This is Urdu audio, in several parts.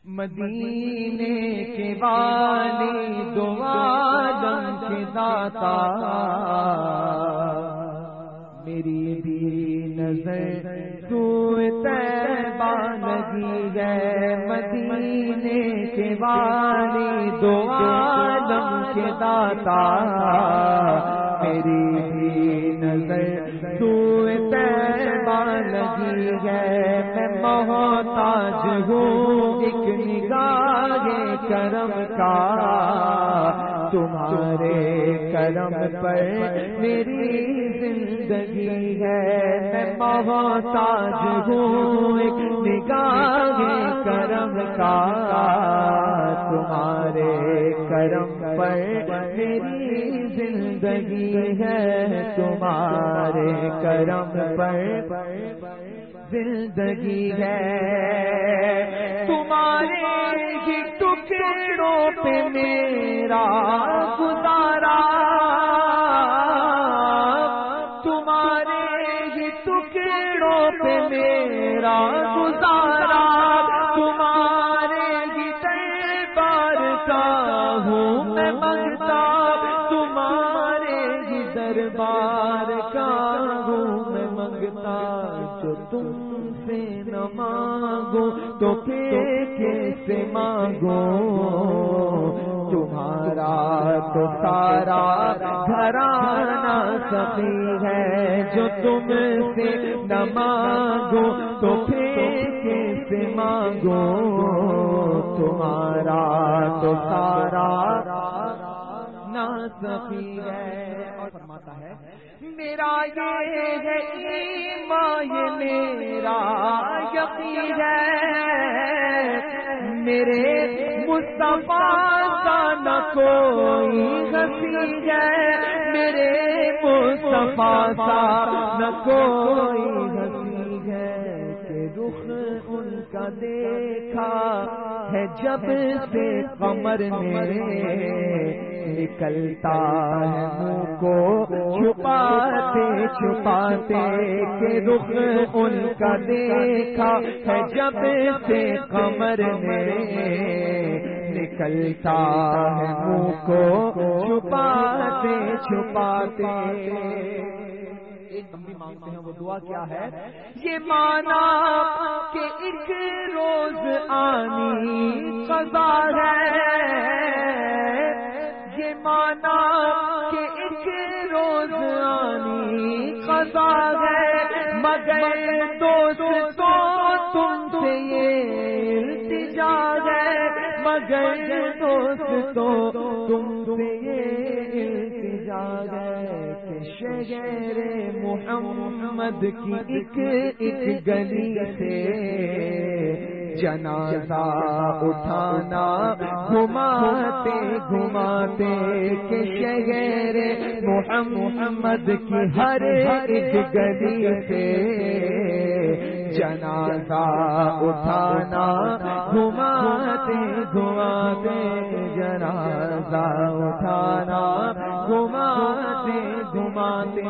مدینے کے والی دو عالم کے داتا، میری بھی نظر سوئے طیبہ لگی ہے، مدینے کے والی دو عالم کے داتا، میری بھی نظر سوئے طیبہ لگی ہے، میں محتاج ہوں ایک نگاہ کرم کا، تمہارے کرم پر میری زندگی ہے، میں محتاج ہوں ایک نگاہ کرم کا، تمہارے کرم پر میری زندگی ہے، تمہارے کرم پر زندگی ہے، تمہارے ہی ٹکڑوں پہ میرا گزارا، تمہارے ہی ٹکڑوں پہ میرا گزارا، تمہارے ہی دربار کا ہوں میں منگتا، تمہارے ہی دربار کا ہوں میں منگتا، جو تم سے نہ مانگو تو پھر کیسے مانگو، تمہارا تو سارا گھرانہ سخی ہے، جو تم سے نہ مانگو تو پھر کیسے مانگو، تمہارا تو سارا نا سخی ہے۔ اور فرماتا ہے میرا یہ ہے ایمان، یہ میرا یقین ہے، میرے مصطفیٰ کا نہ کوئی ہنسی ہے، میرے مصطفیٰ کا نہ کوئی ہنسی ہے، کہ رخ ان کا دیکھا ہے جب سے قمر میرے، نکلتا ہے منہ کو چھپاتے چھپاتے، کہ رخ ان کا دیکھا ہے جب سے قمر میرے، نکلتا ہے منہ کو چھپاتے چھپاتے۔ ایک ہم بھی مانگتے ہیں، وہ دعا کیا ہے؟ یہ مانا کہ ایک روز آنی قضا ہے، یہ مانا کہ ایک روز آنی قضا ہے، مگر دوستو تم سے یہ التجا ہے، مگر دوستو تم سے یہ التجا ہے، کہ شہر محمد کی ایک ایک گلی سے جنازہ اٹھانا گھماتے گھماتے، کہ شہر محمد کی ہر ایک گلی سے جنازہ اٹھانا گھماتے گھماتے، جنازہ اٹھانا گھماتے گھماتے۔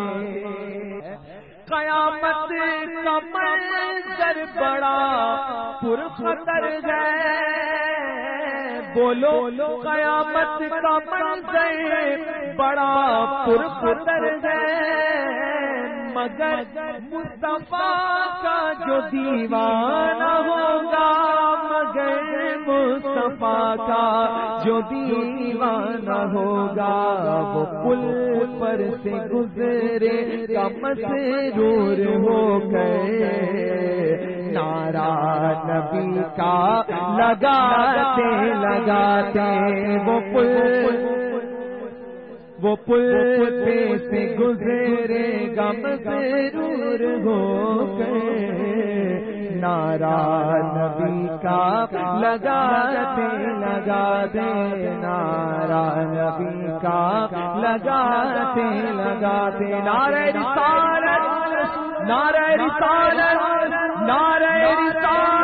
قیامت کا منظر بڑا پرخطر ہے، بولو قیامت کا منظر بڑا پرخطر ہے، مگر مصطفیٰ کا جو دیوانہ ہوگا، مگر مصطفیٰ کا جو دیوانہ ہوگا، وہ پل پر سے گزرے کا مسرور ہو گئے، نعرہ نبی کا لگاتے لگاتے، وہ پل پہ سے گزرے گا مسرور ہو گئے، نعرہ نبی کا لگاتے لگاتے، نعرہ نبی کا لگاتے لگاتے، نعرہ رسالت، نعرہ رسالت، نعرہ رسالت۔